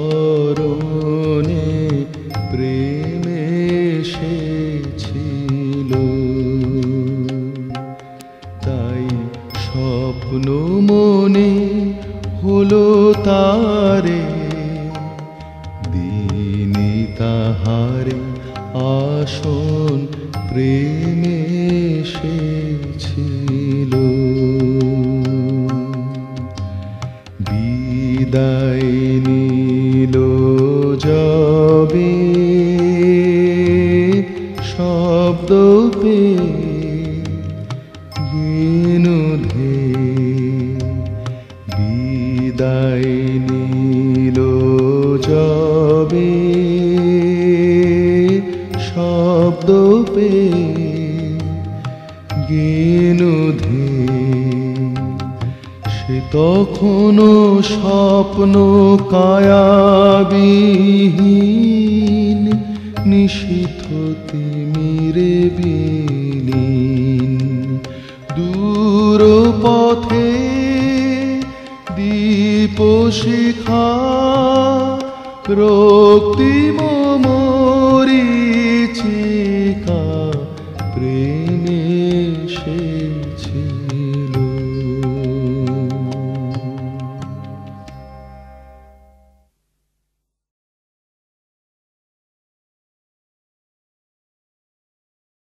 চরণে প্রেম এসেছিল, তাই স্বপ্ন মনে হলো তারে, দিনি তাহারে আসন প্রেম এসেছিল। বিদায় নিল যবে শব্দ পেয়ে গেনুধে, বিদায় নিল যবে শব্দ পেয়ে গেনুধে, সে তখনও স্বপ্ন কায়াবিহীন, নিশীথ তিমিরে বিলীন। দূর পথে দীপশিখা রক্তিম